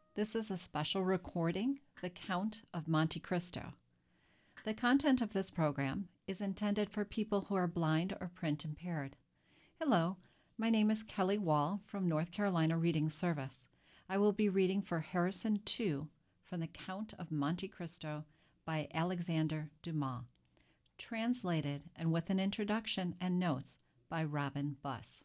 This is a special recording, The Count of Monte Cristo. The content of this program is intended for people who are blind or print impaired. Hello, my name is Kelly Wall from North Carolina Reading Service. I will be reading for Harrison 2 from The Count of Monte Cristo by Alexander Dumas, translated and with an introduction and notes by Robin Buss.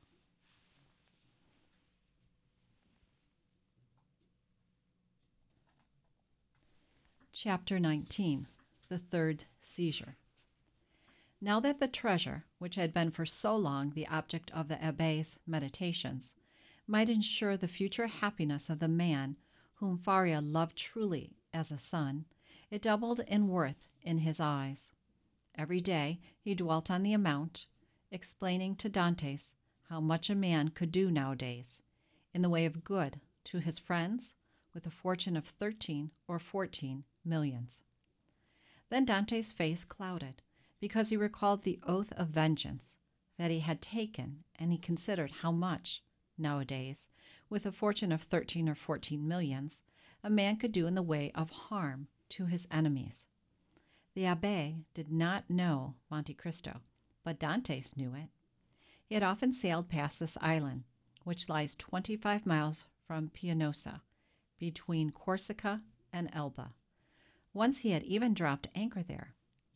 Chapter 19, The Third Seizure. Now that the treasure, which had been for so long the object of the abbé's meditations, might ensure the future happiness of the man whom Faria loved truly as a son, it doubled in worth in his eyes. Every day he dwelt on the amount, explaining to Dantès how much a man could do nowadays, in the way of good to his friends, with a fortune of 13 or 14 millions. Then Dante's face clouded, because he recalled the oath of vengeance that he had taken, and he considered how much, nowadays, with a fortune of 13 or 14 millions, a man could do in the way of harm to his enemies. The abbé did not know Monte Cristo, but Dantes knew it. He had often sailed past this island, which lies 25 miles from Pianosa, between Corsica and Elba. Once he had even dropped anchor there.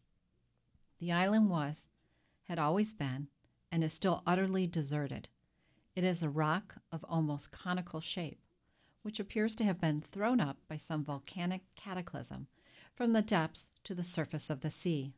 The island had always been, and is still utterly deserted. It is a rock of almost conical shape, which appears to have been thrown up by some volcanic cataclysm from the depths to the surface of the sea.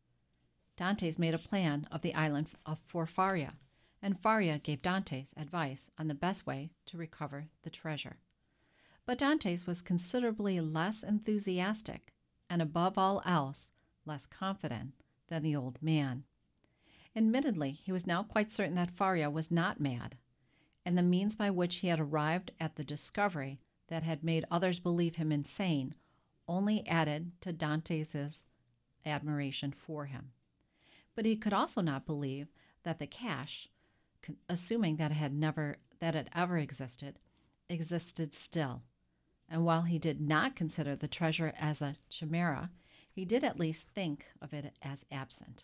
Dantes made a plan of the island for Faria, and Faria gave Dantes advice on the best way to recover the treasure. But Dantes was considerably less enthusiastic, and above all else, less confident than the old man. Admittedly, he was now quite certain that Faria was not mad, and the means by which he had arrived at the discovery that had made others believe him insane only added to Dantes's admiration for him. But he could also not believe that the cash, assuming that it ever existed still. And while he did not consider the treasure as a chimera, he did at least think of it as absent.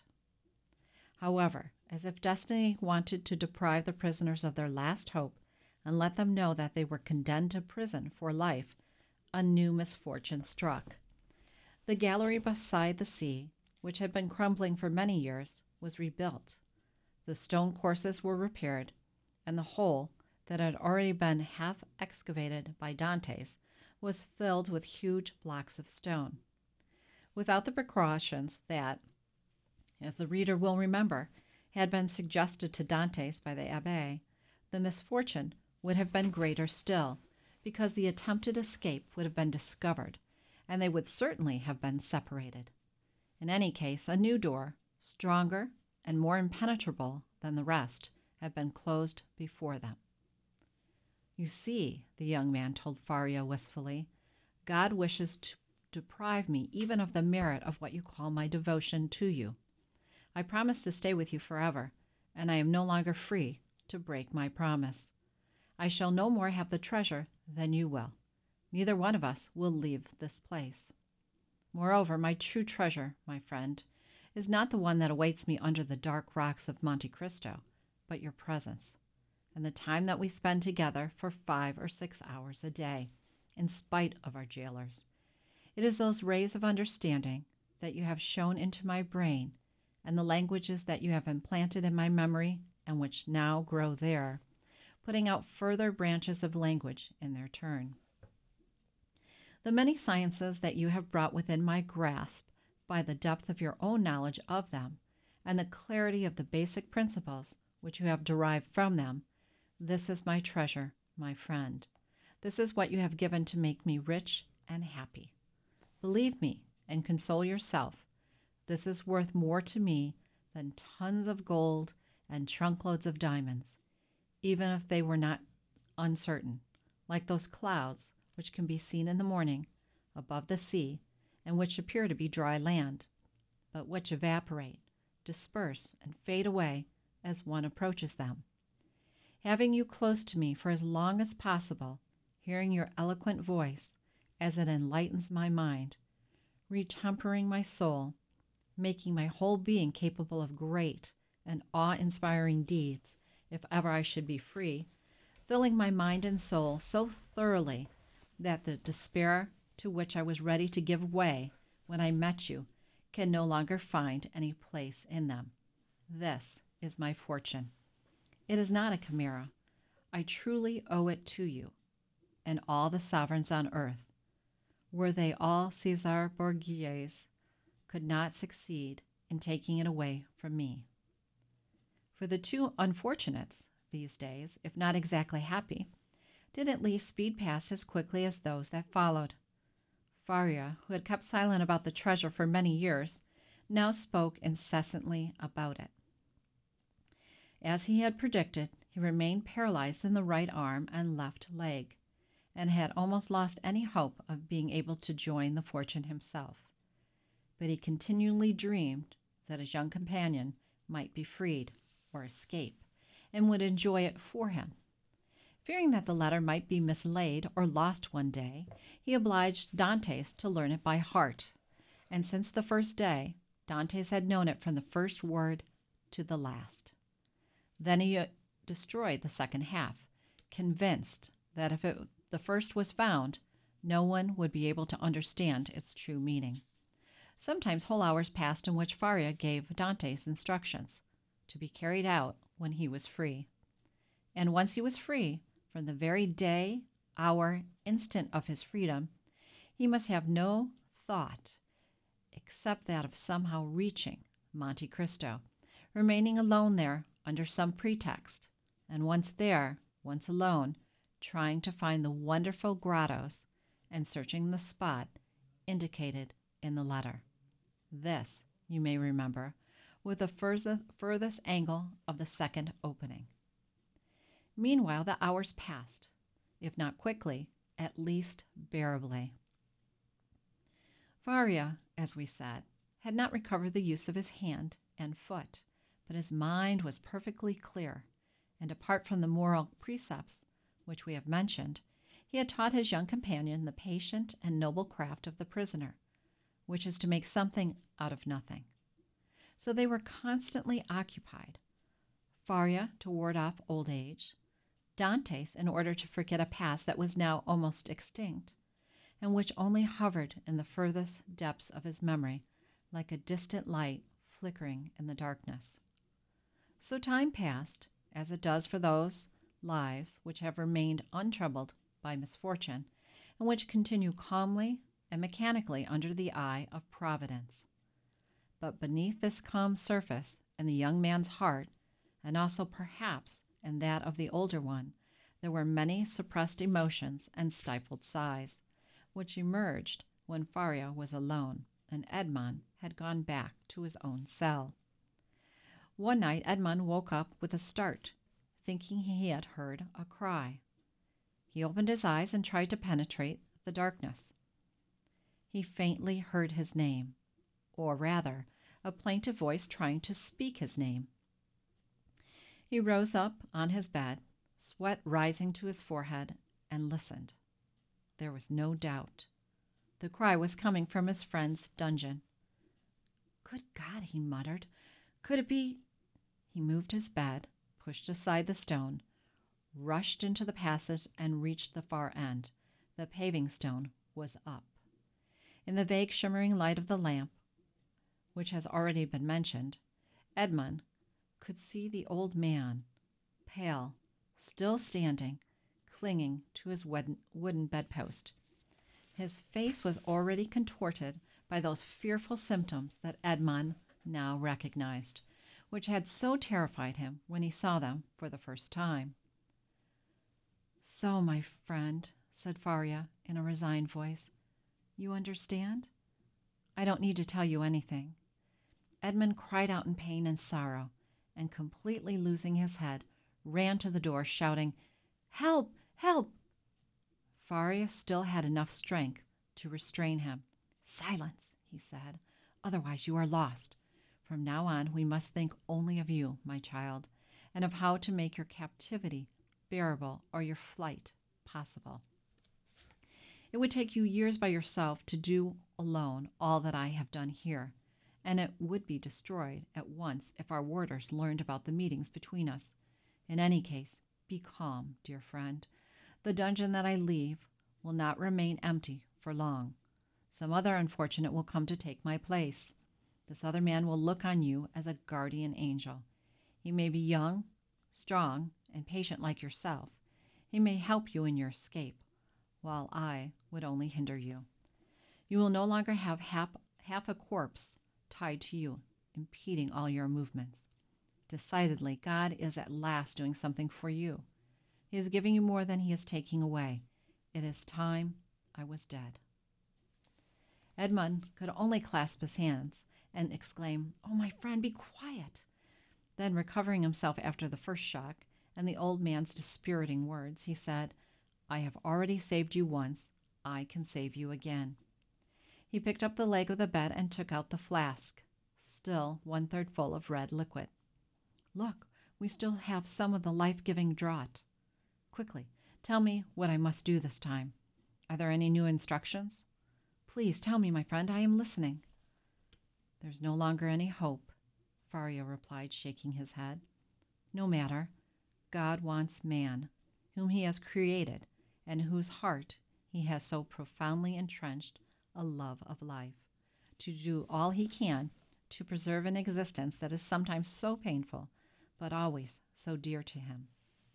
However, as if destiny wanted to deprive the prisoners of their last hope and let them know that they were condemned to prison for life, a new misfortune struck. The gallery beside the sea, which had been crumbling for many years, was rebuilt. The stone courses were repaired, and the hole that had already been half excavated by Dantes was filled with huge blocks of stone. Without the precautions that, as the reader will remember, had been suggested to Dantes by the abbé, the misfortune would have been greater still, because the attempted escape would have been discovered, and they would certainly have been separated. In any case, a new door, stronger and more impenetrable than the rest, had been closed before them. "You see," the young man told Faria wistfully, "God wishes to deprive me even of the merit of what you call my devotion to you. I promised to stay with you forever, and I am no longer free to break my promise. I shall no more have the treasure than you will. Neither one of us will leave this place. Moreover, my true treasure, my friend, is not the one that awaits me under the dark rocks of Monte Cristo, but your presence, and the time that we spend together for 5 or 6 hours a day, in spite of our jailers. It is those rays of understanding that you have shown into my brain, and the languages that you have implanted in my memory, and which now grow there, putting out further branches of language in their turn. The many sciences that you have brought within my grasp by the depth of your own knowledge of them, and the clarity of the basic principles which you have derived from them, this is my treasure, my friend. This is what you have given to make me rich and happy. Believe me and console yourself. This is worth more to me than tons of gold and trunkloads of diamonds, even if they were not uncertain, like those clouds which can be seen in the morning above the sea and which appear to be dry land, but which evaporate, disperse, and fade away as one approaches them. Having you close to me for as long as possible, hearing your eloquent voice as it enlightens my mind, retempering my soul, making my whole being capable of great and awe-inspiring deeds if ever I should be free, filling my mind and soul so thoroughly that the despair to which I was ready to give way when I met you can no longer find any place in them. This is my fortune. It is not a chimera. I truly owe it to you and all the sovereigns on earth. Were they all Caesar Borgias, could not succeed in taking it away from me. For the two unfortunates these days, if not exactly happy, did at least speed past as quickly as those that followed. Faria, who had kept silent about the treasure for many years, now spoke incessantly about it. As he had predicted, he remained paralyzed in the right arm and left leg, and had almost lost any hope of being able to join the fortune himself. But he continually dreamed that his young companion might be freed or escape, and would enjoy it for him. Fearing that the letter might be mislaid or lost one day, he obliged Dantes to learn it by heart, and since the first day, Dantes had known it from the first word to the last. Then he destroyed the second half, convinced that if the first was found, no one would be able to understand its true meaning. Sometimes whole hours passed in which Faria gave Dantes instructions to be carried out when he was free. And once he was free, from the very day, hour, instant of his freedom, he must have no thought except that of somehow reaching Monte Cristo, remaining alone there under some pretext, and once there, once alone, trying to find the wonderful grottos and searching the spot indicated in the letter. This, you may remember, with the furthest angle of the second opening. Meanwhile, the hours passed, if not quickly, at least bearably. Faria, as we said, had not recovered the use of his hand and foot, but his mind was perfectly clear, and apart from the moral precepts which we have mentioned, he had taught his young companion the patient and noble craft of the prisoner, which is to make something out of nothing. So they were constantly occupied, Faria to ward off old age, Dantes in order to forget a past that was now almost extinct, and which only hovered in the furthest depths of his memory like a distant light flickering in the darkness. So time passed, as it does for those lives which have remained untroubled by misfortune, and which continue calmly and mechanically under the eye of Providence. But beneath this calm surface in the young man's heart, and also perhaps in that of the older one, there were many suppressed emotions and stifled sighs, which emerged when Faria was alone and Edmond had gone back to his own cell. One night Edmond woke up with a start, thinking he had heard a cry. He opened his eyes and tried to penetrate the darkness. He faintly heard his name, or rather, a plaintive voice trying to speak his name. He rose up on his bed, sweat rising to his forehead, and listened. There was no doubt. The cry was coming from his friend's dungeon. "Good God," he muttered. "Could it be—" He moved his bed, pushed aside the stone, rushed into the passage, and reached the far end. The paving stone was up. In the vague shimmering light of the lamp, which has already been mentioned, Edmond could see the old man, pale, still standing, clinging to his wooden bedpost. His face was already contorted by those fearful symptoms that Edmond now recognized, which had so terrified him when he saw them for the first time. "So, my friend," said Faria in a resigned voice, "you understand? I don't need to tell you anything." Edmond cried out in pain and sorrow, and completely losing his head, ran to the door, shouting, "Help! Help!" Faria still had enough strength to restrain him. "Silence," he said, "otherwise you are lost. From now on we must think only of you, my child, and of how to make your captivity bearable or your flight possible." It would take you years by yourself to do alone all that I have done here, and it would be destroyed at once if our warders learned about the meetings between us. In any case, be calm, dear friend. The dungeon that I leave will not remain empty for long. Some other unfortunate will come to take my place. This other man will look on you as a guardian angel. He may be young, strong, and patient like yourself. He may help you in your escape, while I would only hinder you. You will no longer have half a corpse tied to you, impeding all your movements. Decidedly, God is at last doing something for you. He is giving you more than he is taking away. It is time I was dead. Edmund could only clasp his hands and exclaim, "Oh, my friend, be quiet." Then, recovering himself after the first shock and the old man's dispiriting words, he said, "I have already saved you once. I can save you again." He picked up the leg of the bed and took out the flask, still 1/3 full of red liquid. "Look, we still have some of the life-giving draught. Quickly, tell me what I must do this time. Are there any new instructions? Please tell me, my friend, I am listening." "There's no longer any hope," Faria replied, shaking his head. "No matter. God wants man, whom he has created, and in whose heart he has so profoundly entrenched a love of life, to do all he can to preserve an existence that is sometimes so painful, but always so dear to him."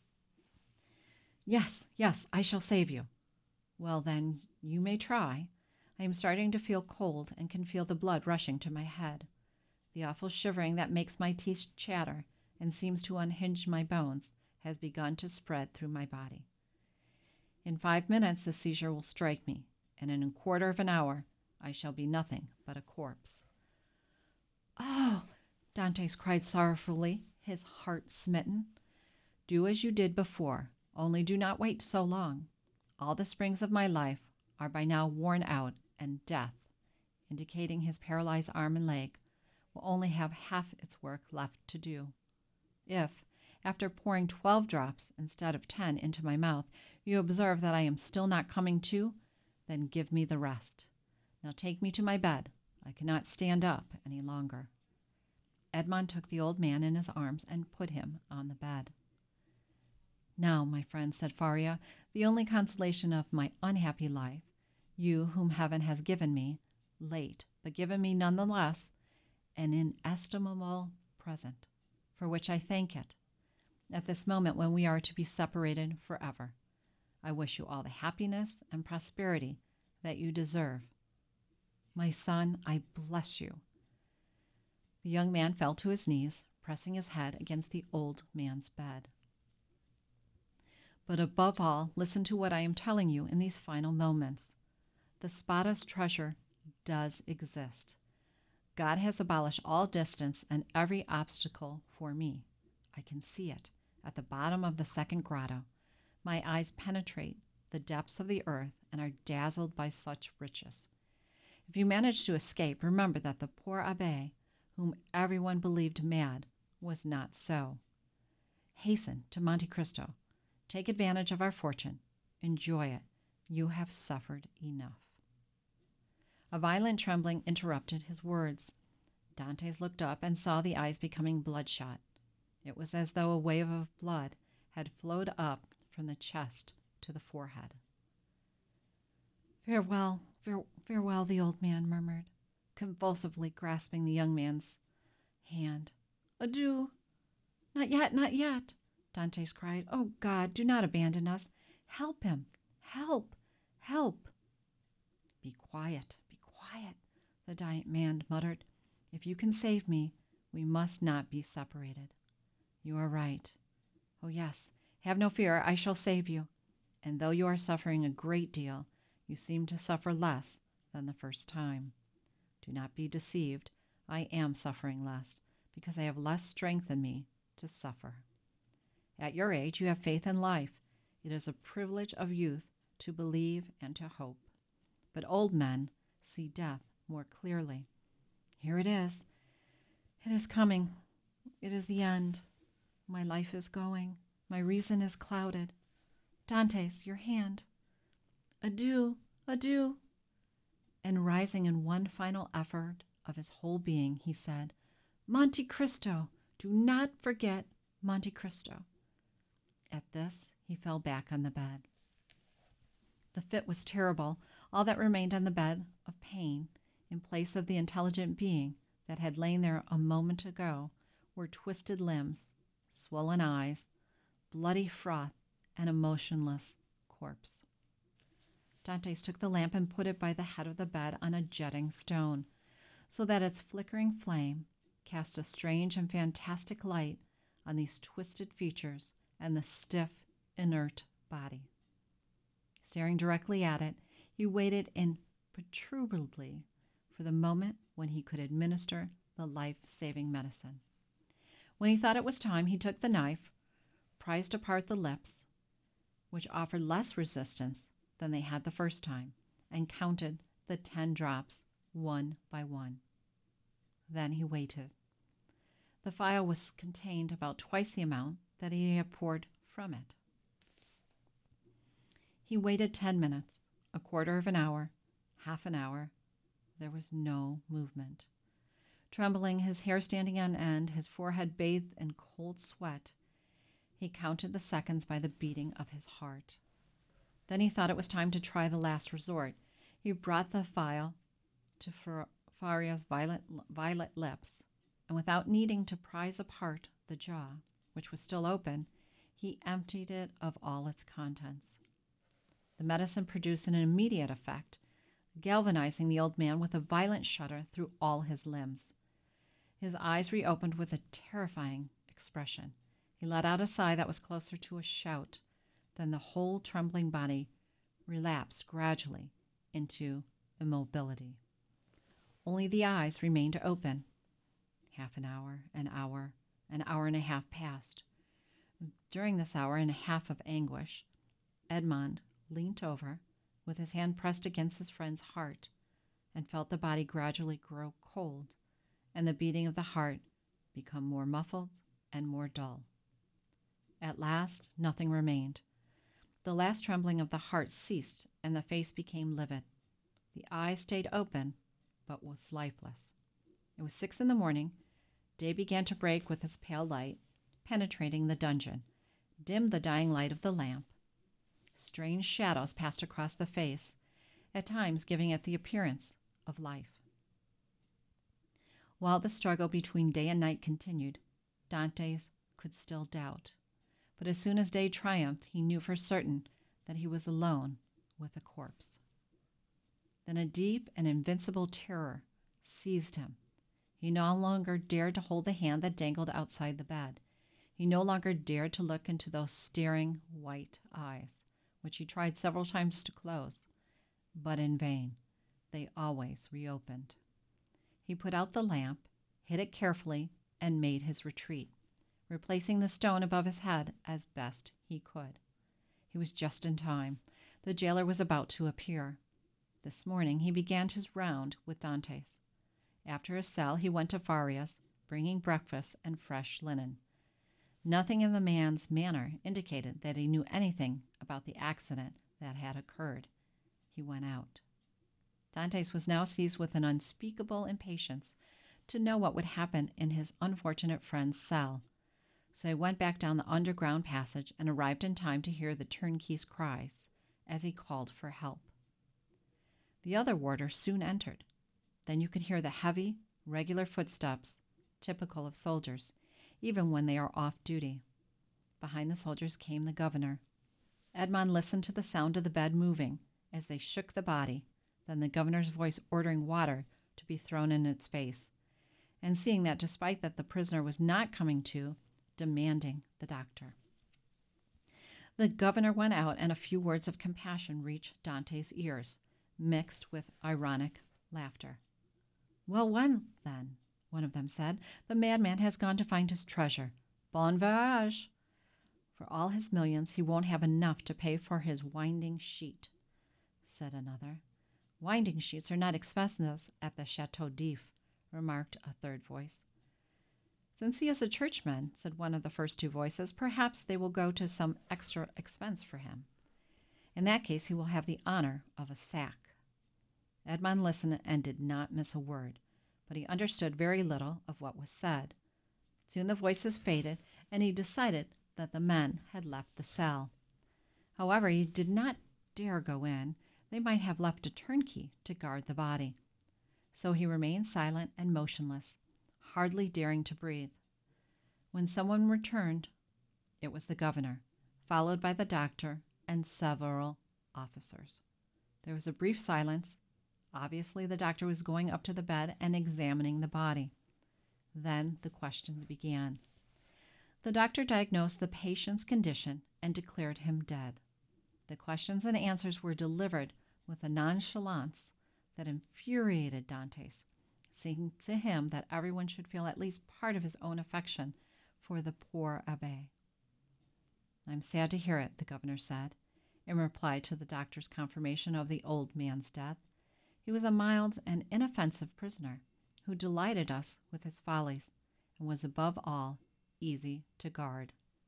Yes, I shall save you." "Well, then, you may try. I am starting to feel cold and can feel the blood rushing to my head. The awful shivering that makes my teeth chatter and seems to unhinge my bones has begun to spread through my body. In 5 minutes the seizure will strike me, and in a quarter of an hour I shall be nothing but a corpse." "Oh!" Dantes cried sorrowfully, his heart smitten. "Do as you did before, only do not wait so long. All the springs of my life are by now worn out, and death," indicating his paralyzed arm and leg, "will only have half its work left to do. If, after pouring 12 drops instead of 10 into my mouth, you observe that I am still not coming to, then give me the rest. Now take me to my bed. I cannot stand up any longer." Edmund took the old man in his arms and put him on the bed. "Now, my friend," said Faria, "the only consolation of my unhappy life, you whom heaven has given me, late, but given me none the less, an inestimable present, for which I thank it, at this moment when we are to be separated forever. I wish you all the happiness and prosperity that you deserve. My son, I bless you." The young man fell to his knees, pressing his head against the old man's bed. "But above all, listen to what I am telling you in these final moments. The Spada's treasure does exist. God has abolished all distance and every obstacle for me. I can see it at the bottom of the second grotto. My eyes penetrate the depths of the earth and are dazzled by such riches. If you manage to escape, remember that the poor abbé, whom everyone believed mad, was not so. Hasten to Monte Cristo. Take advantage of our fortune. Enjoy it. You have suffered enough." A violent trembling interrupted his words. Dantes looked up and saw the eyes becoming bloodshot. It was as though a wave of blood had flowed up from the chest to the forehead. "Farewell, farewell," the old man murmured, convulsively grasping the young man's hand. "Adieu." Not yet, not yet," Dantes cried. "Oh, God, do not abandon us. Help him. Help. Be quiet, the dying man muttered. "If you can save me, we must not be separated. You are right. Oh, yes, have no fear, I shall save you. And though you are suffering a great deal, you seem to suffer less than the first time. Do not be deceived. I am suffering less, because I have less strength in me to suffer. At your age, you have faith in life. It is a privilege of youth to believe and to hope. But old men see death more clearly. Here it is. It is coming. It is the end. My life is going. My reason is clouded. Dantes, your hand. Adieu, Adieu. And rising in one final effort of his whole being, he said, Monte Cristo! Do not forget Monte Cristo. At this, he fell back on the bed. The fit was terrible. All that remained on the bed of pain, in place of the intelligent being that had lain there a moment ago, were twisted limbs, swollen eyes, bloody froth, and a motionless corpse. Dantes took the lamp and put it by the head of the bed on a jutting stone, so that its flickering flame cast a strange and fantastic light on these twisted features and the stiff, inert body. Staring directly at it, he waited imperturbably for the moment when he could administer the life-saving medicine. When he thought it was time, he took the knife, prized apart the lips, which offered less resistance than they had the first time, and counted the 10 drops one by one. Then he waited. The phial was contained about twice the amount that he had poured from it. He waited 10 minutes, a quarter of an hour, half an hour. There was no movement. Trembling, his hair standing on end, his forehead bathed in cold sweat, he counted the seconds by the beating of his heart. Then he thought it was time to try the last resort. He brought the phial to Faria's violet lips, and without needing to prise apart the jaw, which was still open, he emptied it of all its contents. The medicine produced an immediate effect, galvanizing the old man with a violent shudder through all his limbs. His eyes reopened with a terrifying expression. He let out a sigh that was closer to a shout. Then the whole trembling body relapsed gradually into immobility. Only the eyes remained open. Half an hour and a half passed. During this hour and a half of anguish, Edmond leant over, with his hand pressed against his friend's heart, and felt the body gradually grow cold, and the beating of the heart become more muffled and more dull. At last, nothing remained. The last trembling of the heart ceased, and the face became livid. The eyes stayed open, but was lifeless. It was 6 a.m. Day began to break with its pale light, penetrating the dungeon, dimmed the dying light of the lamp. Strange shadows passed across the face, at times giving it the appearance of life. While the struggle between day and night continued, Dantes could still doubt. But as soon as day triumphed, he knew for certain that he was alone with the corpse. Then a deep and invincible terror seized him. He no longer dared to hold the hand that dangled outside the bed. He no longer dared to look into those staring white eyes, which he tried several times to close, but in vain. They always reopened. He put out the lamp, hid it carefully, and made his retreat, replacing the stone above his head as best he could. He was just in time. The jailer was about to appear. This morning he began his round with Dantes. After his cell, he went to Faria's, bringing breakfast and fresh linen. Nothing in the man's manner indicated that he knew anything about the accident that had occurred. He went out. Dantes was now seized with an unspeakable impatience to know what would happen in his unfortunate friend's cell. So he went back down the underground passage and arrived in time to hear the turnkey's cries as he called for help. The other warder soon entered. Then you could hear the heavy, regular footsteps, typical of soldiers, even when they are off duty. Behind the soldiers came the governor. Edmond listened to the sound of the bed moving as they shook the body, then the governor's voice ordering water to be thrown in its face, and seeing that despite that the prisoner was not coming to, demanding the doctor. The governor went out, and a few words of compassion reached Dantes' ears, mixed with ironic laughter. "Well, then," one of them said, "the madman has gone to find his treasure. Bon voyage! For all his millions, he won't have enough to pay for his winding sheet," said another. "Winding sheets are not expensive at the Chateau d'If," remarked a third voice. "Since he is a churchman," said one of the first two voices, "perhaps they will go to some extra expense for him." In that case, he will have the honor of a sack. Edmond listened and did not miss a word, but he understood very little of what was said. Soon the voices faded, and he decided that the men had left the cell. However, he did not dare go in. They might have left a turnkey to guard the body. So he remained silent and motionless, hardly daring to breathe. When someone returned, it was the governor, followed by the doctor and several officers. There was a brief silence. Obviously, the doctor was going up to the bed and examining the body. Then the questions began. The doctor diagnosed the patient's condition and declared him dead. The questions and answers were delivered with a nonchalance that infuriated Dantes. It seemed to him that everyone should feel at least part of his own affection for the poor abbé. "I'm sad to hear it," the governor said, in reply to the doctor's confirmation of the old man's death. "He was a mild and inoffensive prisoner who delighted us with his follies and was above all easy to guard."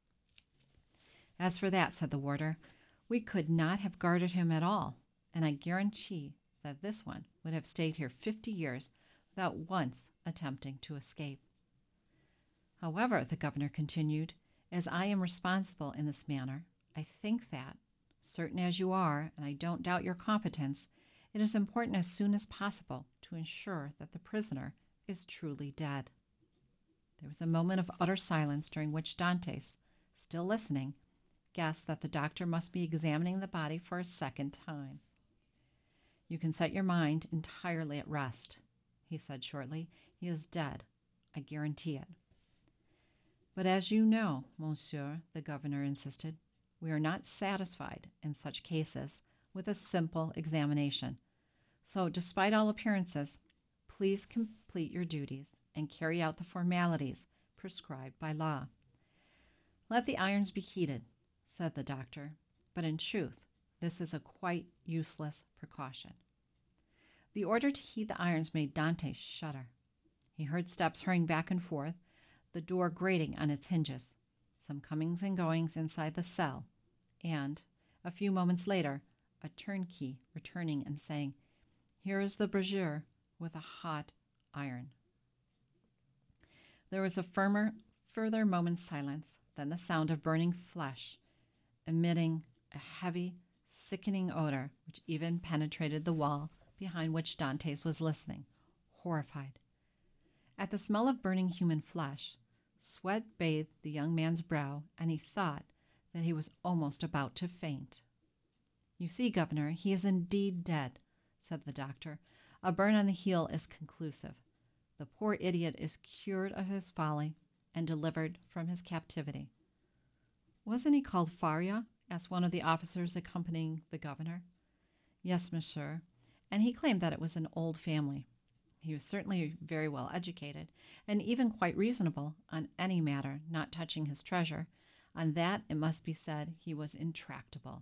"As for that," said the warder, "we could not have guarded him at all, and I guarantee that this one would have stayed here 50 years without once attempting to escape." "However," the governor continued, "as I am responsible in this matter, I think that, certain as you are, and I don't doubt your competence, it is important as soon as possible to ensure that the prisoner is truly dead." There was a moment of utter silence during which Dantes, still listening, guessed that the doctor must be examining the body for a second time. "You can set your mind entirely at rest," he said shortly. "He is dead. I guarantee it." "But as you know, monsieur," the governor insisted, "we are not satisfied in such cases with a simple examination. So, despite all appearances, please complete your duties and carry out the formalities prescribed by law." "Let the irons be heated," said the doctor, "but in truth, this is a quite useless precaution." The order to heat the irons made Dantes shudder. He heard steps hurrying back and forth, the door grating on its hinges, some comings and goings inside the cell, and, a few moments later, a turnkey returning and saying, "Here is the brazier with a hot iron." There was a further moment's silence, then the sound of burning flesh, emitting a heavy, sickening odor which even penetrated the wall behind which Dantes was listening, horrified. At the smell of burning human flesh, sweat bathed the young man's brow, and he thought that he was almost about to faint. "You see, governor, he is indeed dead," said the doctor. "A burn on the heel is conclusive. The poor idiot is cured of his folly and delivered from his captivity." "Wasn't he called Faria?" asked one of the officers accompanying the governor. "Yes, monsieur, and he claimed that it was an old family. He was certainly very well educated, and even quite reasonable on any matter not touching his treasure. On that, it must be said, he was intractable."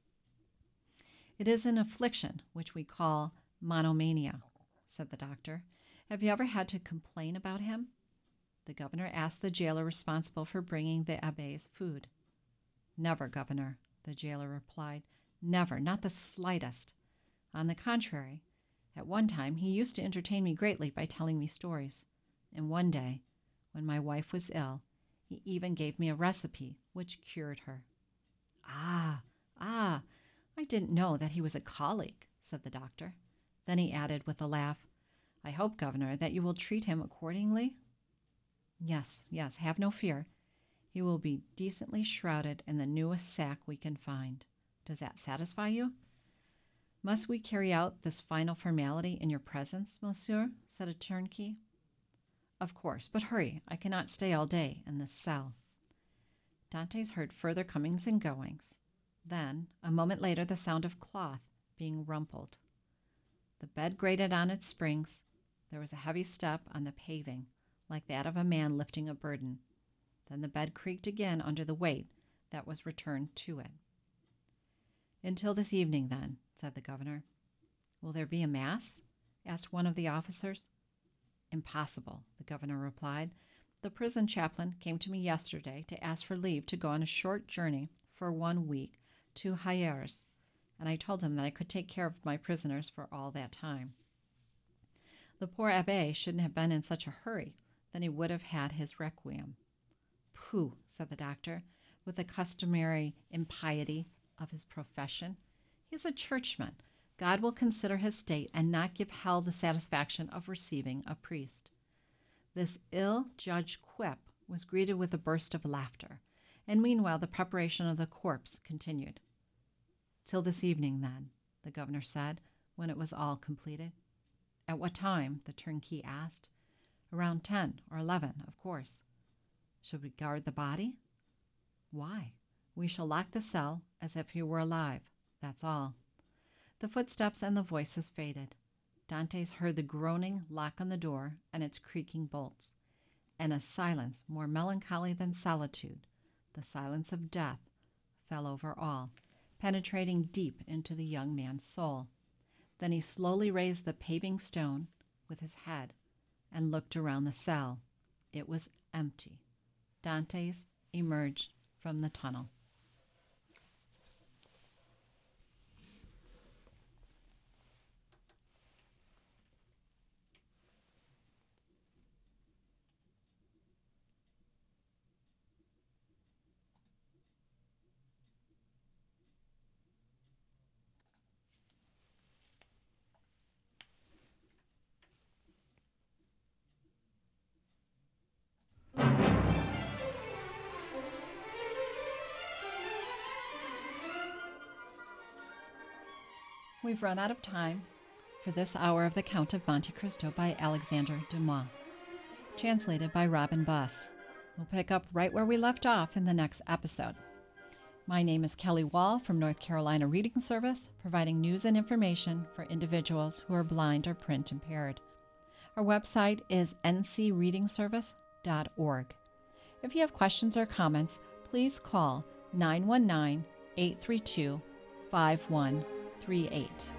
"It is an affliction which we call monomania," said the doctor. "Have you ever had to complain about him?" The governor asked the jailer responsible for bringing the abbé's food. "Never, governor," the jailer replied. "Never, not the slightest. On the contrary, at one time he used to entertain me greatly by telling me stories. And one day, when my wife was ill, he even gave me a recipe which cured her." Ah, I didn't know that he was a colic," said the doctor. Then he added with a laugh, "I hope, governor, that you will treat him accordingly?" Yes, have no fear. He will be decently shrouded in the newest sack we can find. Does that satisfy you?" "Must we carry out this final formality in your presence, monsieur?" said a turnkey. "Of course, but hurry. I cannot stay all day in this cell." Dantes heard further comings and goings. Then, a moment later, the sound of cloth being rumpled. The bed grated on its springs. There was a heavy step on the paving, like that of a man lifting a burden. Then the bed creaked again under the weight that was returned to it. "Until this evening, then," said the governor. "Will there be a mass?" asked one of the officers. "Impossible," the governor replied. "The prison chaplain came to me yesterday to ask for leave to go on a short journey for 1 week to Hyères. and I told him that I could take care of my prisoners for all that time. The poor abbé shouldn't have been in such a hurry, then he would have had his requiem. Pooh, said the doctor, with the customary impiety of his profession. He is a churchman. God will consider his state and not give hell the satisfaction of receiving a priest. This ill-judged quip was greeted with a burst of laughter, and meanwhile the preparation of the corpse continued. Till this evening, then, the governor said, when it was all completed. At what time? The turnkey asked. Around 10 or 11, of course. Should we guard the body? Why? We shall lock the cell as if he were alive. That's all. The footsteps and the voices faded. Dantes heard the groaning lock on the door and its creaking bolts, and a silence more melancholy than solitude, the silence of death, fell over all, penetrating deep into the young man's soul. Then he slowly raised the paving stone with his head and looked around the cell. It was empty. Dantes emerged from the tunnel. We've run out of time for this hour of The Count of Monte Cristo by Alexander Dumas, translated by Robin Buss. We'll pick up right where we left off in the next episode. My name is Kelly Wall from North Carolina Reading Service, providing news and information for individuals who are blind or print impaired. Our website is ncreadingservice.org. If you have questions or comments, please call 919-832-5138.